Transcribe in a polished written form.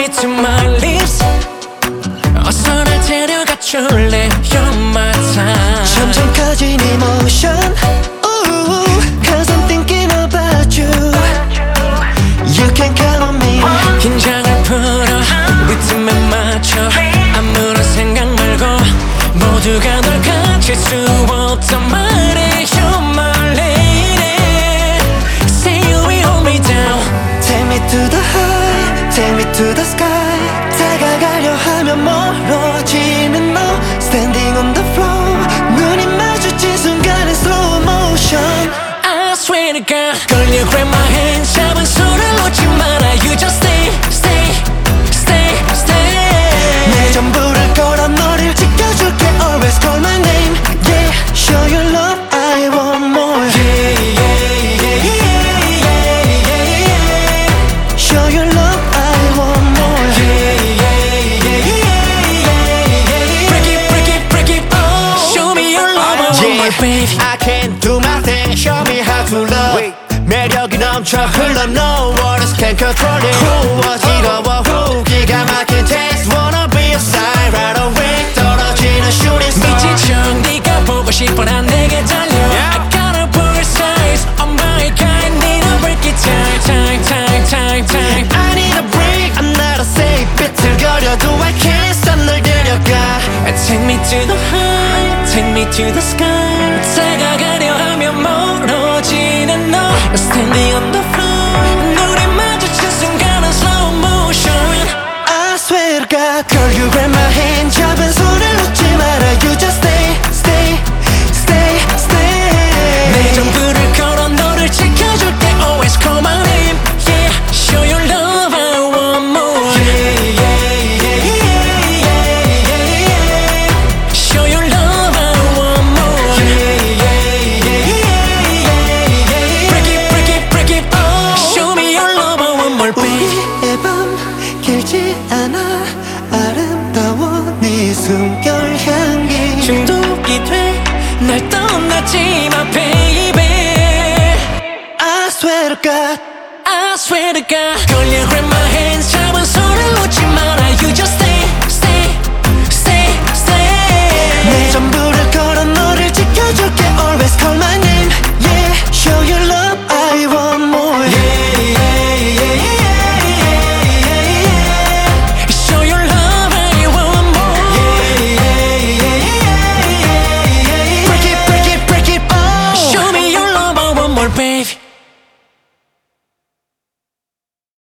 me to my lips. 어서 날 데려가 줄래? You're my time. 점점 커진 emotion. Ooh, cause I'm thinking about you. You can count on me. 긴장을 풀어 리듬에 맞춰 아무런 생각 말고 모두가 널 가질 수 없단 말해. You're my lady. Say you will hold me down. Take me to the high, take me to the sky. 다가가려 하면 멀어지는 너. Standing on the floor. 눈이 마주친 순간에 slow motion. I swear to God. Girl, you grab my hand. 잡은 손을 놓지 마라. You just stay, stay, stay, stay. 내 전부를 걸어 너를 지켜줄게. Always call my name. Yeah, show your love. I want more. Yeah, yeah, yeah, yeah, yeah, yeah, yeah. Show your love. I want more. Yeah, yeah, yeah, yeah, yeah, yeah. Break it, break it, break it, oh. Show me your love, I want more, baby. I can't do my thing. Show me how to love. 매력이 넘쳐 흘러. No words can control it. 어지러워 기가 막힌 taste. Wanna be a side right away. 떨어지는 shooting star. 미친 척 네가 보고 싶어 난 내게 달려. I gotta pull your size. Oh my God, need a break it time, time, time, time, time. I need a break. I'm not a safe. 비틀거려도 I can't stop 널 데려가. Take me to the high, take me to the sky. 다가가려 하면 멀어지는 너. Standing on the floor. 눈이 마주친 순간은 slow motion. I swear to God, girl, you grab my hand. 잡은 손을 놓지 마라. You just stay, stay, stay, stay. 내 전부를 걸어 너를 지켜줄게. Always call my name. Yeah, show your love, I want more. Yeah, yeah, yeah, yeah, yeah, yeah, yeah. Show your love, I want more. Yeah, yeah, yeah, yeah, yeah, yeah. Break it, break it, break it, oh. Show me your love, I want more, baby. 우리의 밤 길지 않아. 아름다워 네 숨결 향기. 중독이 돼 날 떠나지 마, baby. I swear to God. I swear to God. Girl, you grab my hands.